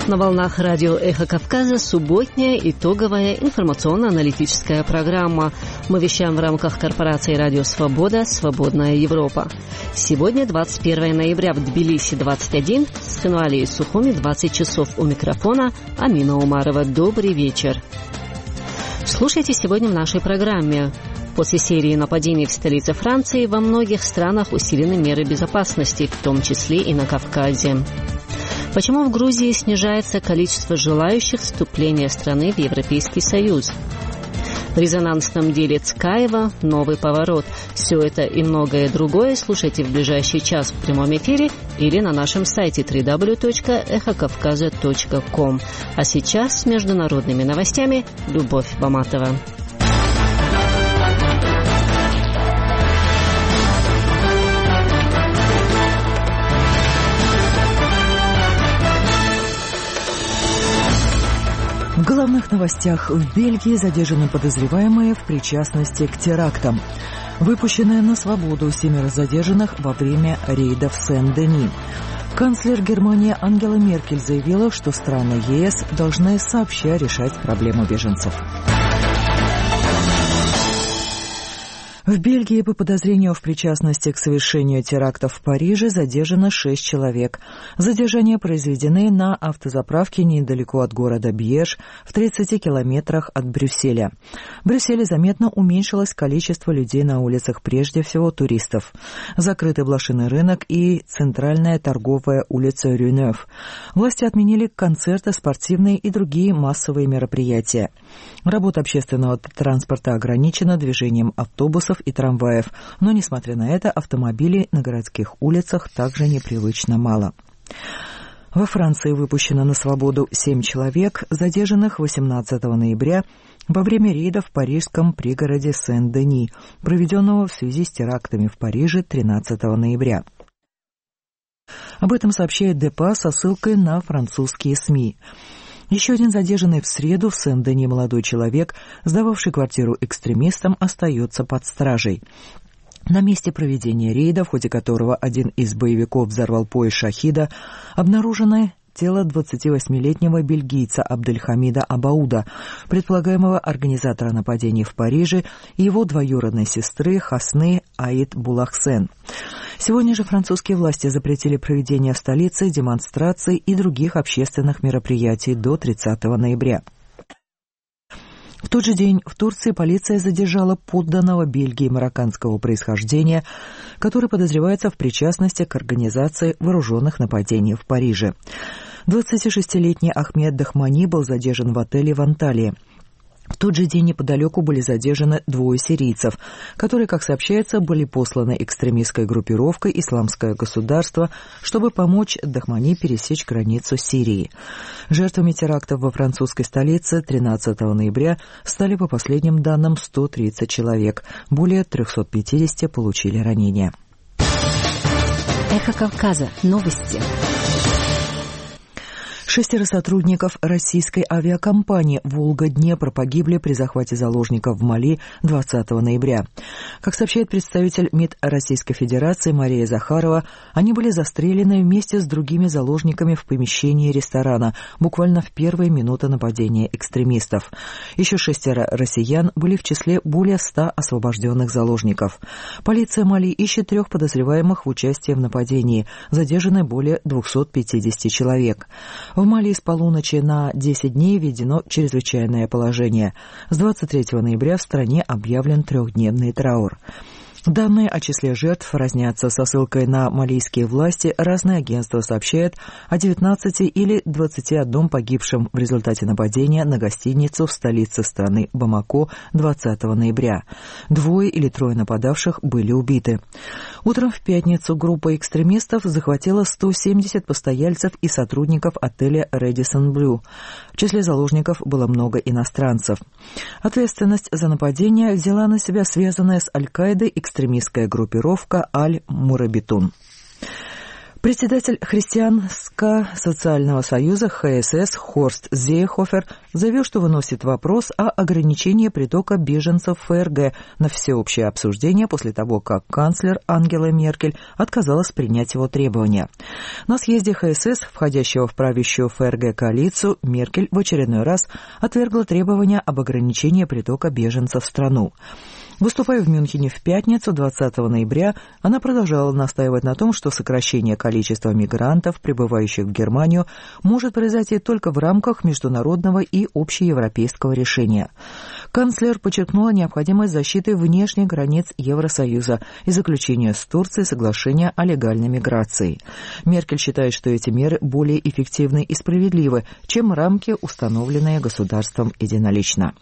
На волнах радио «Эхо Кавказа» субботняя итоговая информационно-аналитическая программа. Мы вещаем в рамках корпорации «Радио Свобода. Свободная Европа». Сегодня 21 ноября в Тбилиси 21, с Хинвали и Сухуми 20 часов. У микрофона Амина Умарова. Добрый вечер. Слушайте сегодня в нашей программе. После серии нападений в столице Франции во многих странах усилены меры безопасности, в том числе и на Кавказе. Почему в Грузии снижается количество желающих вступления страны в Европейский Союз? В резонансном деле Цкаева новый поворот. Все это и многое другое слушайте в ближайший час в прямом эфире или на нашем сайте www.эхокавказа.ком. А сейчас с международными новостями Любовь Баматова. В главных новостях: в Бельгии задержаны подозреваемые в причастности к терактам. Выпущенные на свободу 7 задержанных во время рейда в Сен-Дени. Канцлер Германии Ангела Меркель заявила, что страны ЕС должны сообща решать проблему беженцев. В Бельгии по подозрению в причастности к совершению терактов в Париже задержано 6 человек. Задержания произведены на автозаправке недалеко от города Бьеж, в 30 километрах от Брюсселя. В Брюсселе заметно уменьшилось количество людей на улицах, прежде всего туристов. Закрыты блошиный рынок и центральная торговая улица Рюнёв. Власти отменили концерты, спортивные и другие массовые мероприятия. Работа общественного транспорта ограничена движением автобусов и трамваев, но, несмотря на это, автомобилей на городских улицах также непривычно мало. Во Франции выпущено на свободу 7 человек, задержанных 18 ноября во время рейда в парижском пригороде Сен-Дени, проведенного в связи с терактами в Париже 13 ноября. Об этом сообщает Депа со ссылкой на французские СМИ. Еще один задержанный в среду в Сен-Дени молодой человек, сдававший квартиру экстремистам, остается под стражей. На месте проведения рейда, в ходе которого один из боевиков взорвал поезд Шахида, обнаружено тело 28-летнего бельгийца Абдельхамида Абауда, предполагаемого организатора нападений в Париже, и его двоюродной сестры Хасны Аид Булахсен. Сегодня же французские власти запретили проведение в столице демонстраций и других общественных мероприятий до 30 ноября. В тот же день в Турции полиция задержала подданного Бельгии марокканского происхождения, который подозревается в причастности к организации вооруженных нападений в Париже. 26-летний Ахмед Дахмани был задержан в отеле в Анталии. В тот же день неподалеку были задержаны 2 сирийцев, которые, как сообщается, были посланы экстремистской группировкой «Исламское государство», чтобы помочь Дахмани пересечь границу Сирии. Жертвами терактов во французской столице 13 ноября стали, по последним данным, 130 человек. Более 350 получили ранения. Эхо Кавказа. Новости. 6 сотрудников российской авиакомпании «Волга-Днепр» погибли при захвате заложников в Мали 20 ноября. Как сообщает представитель МИД Российской Федерации Мария Захарова, они были застрелены вместе с другими заложниками в помещении ресторана, буквально в первые минуты нападения экстремистов. Еще 6 россиян были в числе более 100 освобожденных заложников. Полиция Мали ищет 3 подозреваемых в участии в нападении. Задержаны более 250 человек. В Мали с полуночи на 10 дней введено чрезвычайное положение. С 23 ноября в стране объявлен 3-дневный траур. Данные о числе жертв разнятся. Со ссылкой на малийские власти разные агентства сообщают о 19 или 21 погибшем в результате нападения на гостиницу в столице страны Бамако 20 ноября. 2 или 3 нападавших были убиты. Утром в пятницу группа экстремистов захватила 170 постояльцев и сотрудников отеля Radisson Blu. В числе заложников было много иностранцев. Ответственность за нападение взяла на себя связанная с Аль-Каидой экстремистская группировка Аль-Мурабитун. Председатель Христианско-социального союза ХСС Хорст Зейхофер заявил, что выносит вопрос о ограничении притока беженцев в ФРГ на всеобщее обсуждение после того, как канцлер Ангела Меркель отказалась принять его требования. На съезде ХСС, входящего в правящую ФРГ коалицию, Меркель в очередной раз отвергла требования об ограничении притока беженцев в страну. Выступая в Мюнхене в пятницу, 20 ноября, она продолжала настаивать на том, что сокращение количества мигрантов, прибывающих в Германию, может произойти только в рамках международного и общеевропейского решения. Канцлер подчеркнула необходимость защиты внешних границ Евросоюза и заключения с Турцией соглашения о легальной миграции. Меркель считает, что эти меры более эффективны и справедливы, чем рамки, установленные государством единолично.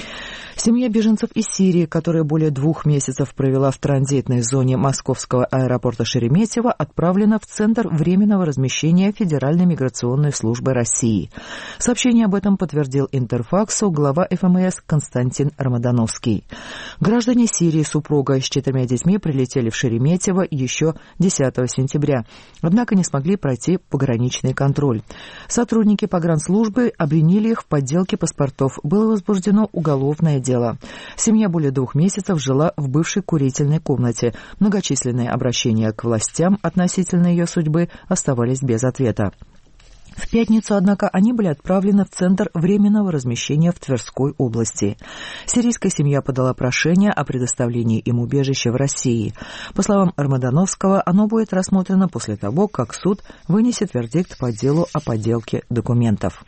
Семья беженцев из Сирии, которая более 2 месяцев провела в транзитной зоне московского аэропорта Шереметьево, отправлена в Центр временного размещения Федеральной миграционной службы России. Сообщение об этом подтвердил Интерфаксу глава ФМС Константин Рамадановский. Граждане Сирии, супруга с 4 детьми, прилетели в Шереметьево еще 10 сентября, однако не смогли пройти пограничный контроль. Сотрудники погранслужбы обвинили их в подделке паспортов. Было возбуждено уголовное дело. Семья более 2 месяцев жила в бывшей курительной комнате. Многочисленные обращения к властям относительно ее судьбы оставались без ответа. В пятницу, однако, они были отправлены в Центр временного размещения в Тверской области. Сирийская семья подала прошение о предоставлении им убежища в России. По словам Рамадановского, оно будет рассмотрено после того, как суд вынесет вердикт по делу о подделке документов.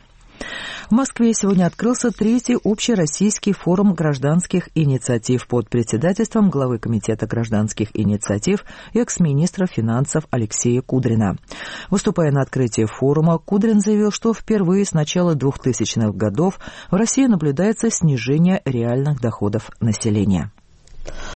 В Москве сегодня открылся 3-й общероссийский форум гражданских инициатив под председательством главы Комитета гражданских инициатив и экс-министра финансов Алексея Кудрина. Выступая на открытии форума, Кудрин заявил, что впервые с начала 2000-х годов в России наблюдается снижение реальных доходов населения.